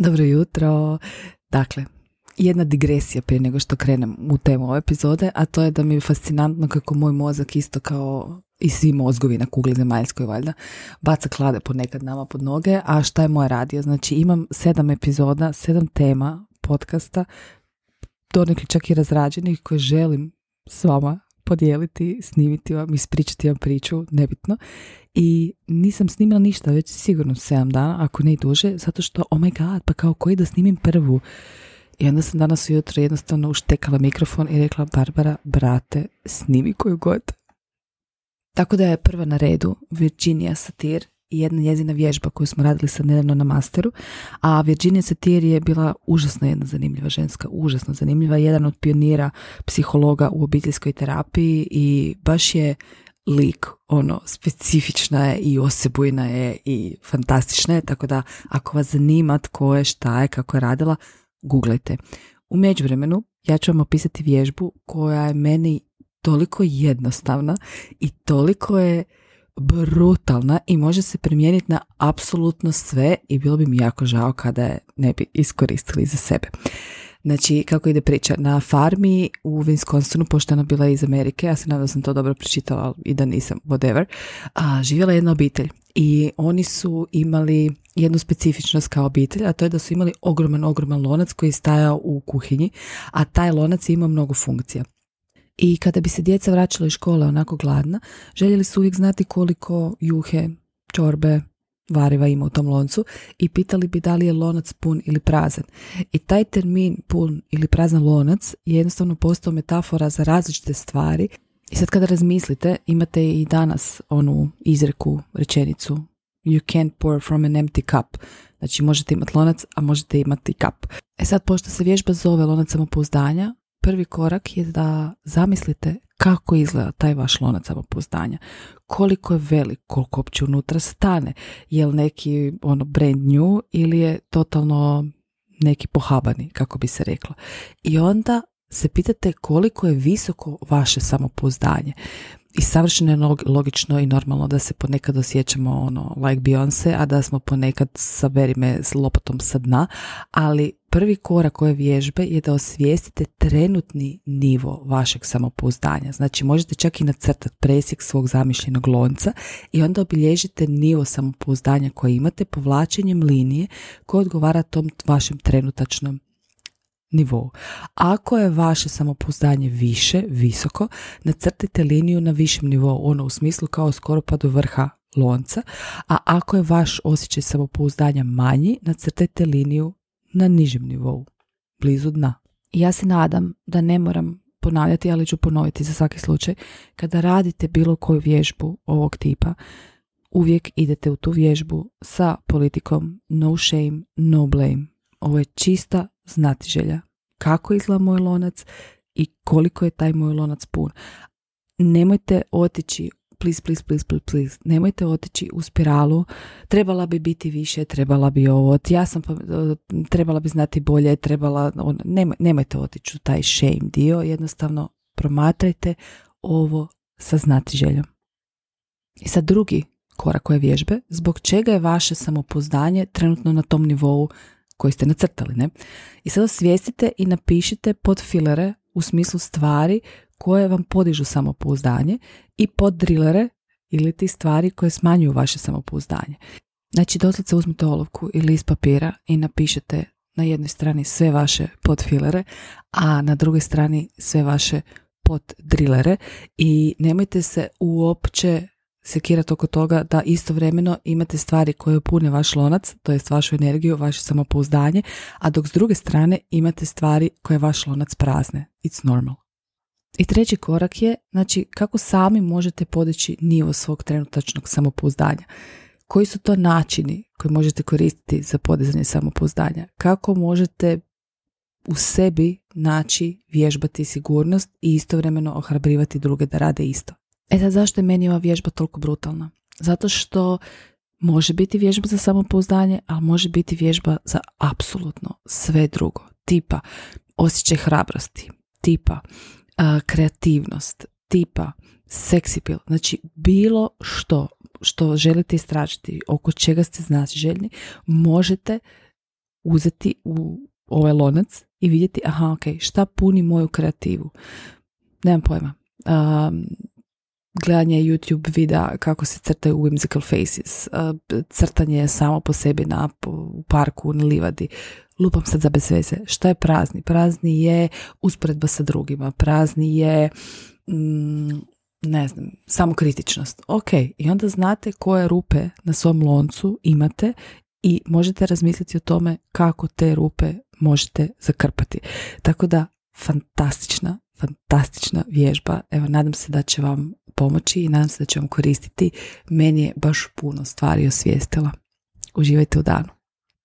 Dobro jutro. Dakle, jedna digresija prije nego što krenem u temu ove epizode, a to je da mi je fascinantno kako moj mozak isto kao i svi mozgovi na kugli zemaljskoj valjda baca klade ponekad nama pod noge. A šta je moje radio? Znači imam 7 epizoda, 7 tema podcasta, donekle čak i razrađenih, koje želim s vama podijeliti, snimiti vam, ispričati vam priču, nebitno. I nisam snimila ništa, već sigurno 7 dana, ako ne i duže, zato što, oh my god, pa kao koji da snimim prvu. I onda sam danas ujutro jednostavno uštekala mikrofon i rekla, Barbara, brate, snimi koju god. Tako da je prva na redu Virginia Satir i jedna njezina vježba koju smo radili sad nedavno na masteru. A Virginia Satir je bila užasno jedna zanimljiva ženska, užasno zanimljiva, jedan od pionira psihologa u obiteljskoj terapiji i baš je lik, specifična je i osebujna je i fantastična je, tako da ako vas zanima tko je, šta je, kako je radila, googlajte. U međuvremenu ja ću vam opisati vježbu koja je meni toliko jednostavna i toliko je brutalna i može se primijeniti na apsolutno sve i bilo bi mi jako žao kada je ne bi iskoristili za sebe. Znači, kako ide priča? Na farmi u Wisconsinu, pošto ona bila iz Amerike, ja se nadam da sam to dobro pročitala i da nisam, whatever, živjela jedna obitelj i oni su imali jednu specifičnost kao obitelj, a to je da su imali ogroman lonac koji je stajao u kuhinji, a taj lonac je imao mnogo funkcija. I kada bi se djeca vraćala iz škole onako gladna, željeli su uvijek znati koliko juhe, čorbe, variva ima u tom loncu i pitali bi da li je lonac pun ili prazan. I taj termin pun ili prazan lonac je jednostavno postao metafora za različite stvari. I sad kada razmislite, imate i danas onu izreku, rečenicu You can't pour from an empty cup. Znači možete imati lonac, a možete imati kap. E sad, pošto se vježba zove lonac samopouzdanja, prvi korak je da zamislite kako izgleda taj vaš lonac samopouzdanja. Koliko je velik, koliko uopće unutra stane. Je li neki brand new ili je totalno neki pohabani, kako bi se reklo. I onda se pitate koliko je visoko vaše samopouzdanje. I savršeno je logično i normalno da se ponekad osjećamo like Beyoncé, a da smo ponekad saberi me s lopatom sa dna, ali prvi korak ove vježbe je da osvijestite trenutni nivo vašeg samopouzdanja. Znači možete čak i nacrtati presjek svog zamišljenog lonca i onda obilježite nivo samopouzdanja koje imate povlačenjem linije koja odgovara tom vašem trenutačnom nivou. Ako je vaše samopouzdanje više, visoko, nacrtite liniju na višem nivou, u smislu kao skoro pa do vrha lonca, a ako je vaš osjećaj samopouzdanja manji, nacrtajte liniju na nižem nivou, blizu dna. I ja se nadam da ne moram ponavljati, ali ću ponoviti za svaki slučaj, kada radite bilo koju vježbu ovog tipa, uvijek idete u tu vježbu sa politikom no shame, no blame. Ovo je čista znatiželja. Kako izgleda moj lonac i koliko je taj moj lonac pun. Nemojte otići, please, nemojte otići u spiralu, trebala bi biti više, trebala bi ovo, trebala bi znati bolje, nemojte otići u taj shame dio, jednostavno promatrajte ovo sa znatiželjom. I sad drugi korak ove vježbe, zbog čega je vaše samopouzdanje trenutno na tom nivou koji ste nacrtali, ne? I sad osvijestite i napišite podfilere u smislu stvari koje vam podižu samopouzdanje i poddrilere ili ti stvari koje smanjuju vaše samopouzdanje. Znači doslovce uzmite olovku i list papira i napišete na jednoj strani sve vaše podfilere, a na drugoj strani sve vaše poddrilere i nemojte se uopće sekirati oko toga da istovremeno imate stvari koje pune vaš lonac, to jest vašu energiju, vaše samopouzdanje, a dok s druge strane imate stvari koje vaš lonac prazne. It's normal. I treći korak je, znači, kako sami možete podići nivo svog trenutačnog samopouzdanja. Koji su to načini koje možete koristiti za podizanje samopouzdanja? Kako možete u sebi naći, vježbati sigurnost i istovremeno ohrabrivati druge da rade isto? E sad, zašto je meni ova vježba toliko brutalna? Zato što može biti vježba za samopouzdanje, ali može biti vježba za apsolutno sve drugo. Tipa osjećaj hrabrosti, tipa kreativnost, tipa sex appeal. Znači bilo što želite istražiti, oko čega ste znatiželjni, možete uzeti u ovaj lonac i vidjeti, aha, ok, šta puni moju kreativu. Nemam pojma. Gledanje YouTube videa kako se crtaju whimsical faces, crtanje samo po sebi u parku, na livadi. Lupam sad za bez veze. Šta je prazni? Prazni je usporedba sa drugima. Prazni je ne znam, samokritičnost. Ok, i onda znate koje rupe na svom loncu imate i možete razmisliti o tome kako te rupe možete zakrpati. Tako da, fantastična vježba. Evo, nadam se da će vam pomoći i nadam se da će vam koristiti. Meni je baš puno stvari osvijestila. Uživajte u danu.